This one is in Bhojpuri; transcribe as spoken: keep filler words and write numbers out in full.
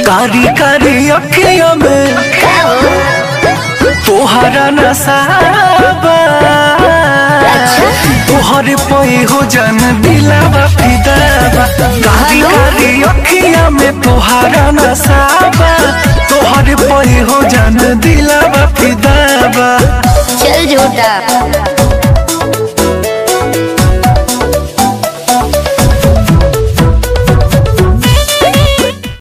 कारी कारी अखियों में तोहरा नसाबा तोहरे पे हो जान दिलावा फिदाबा। कारी कारी अखियों में तोहरा नसाबा तोहरे पे हो जान दिलावा फिदाबा। चल झूठा।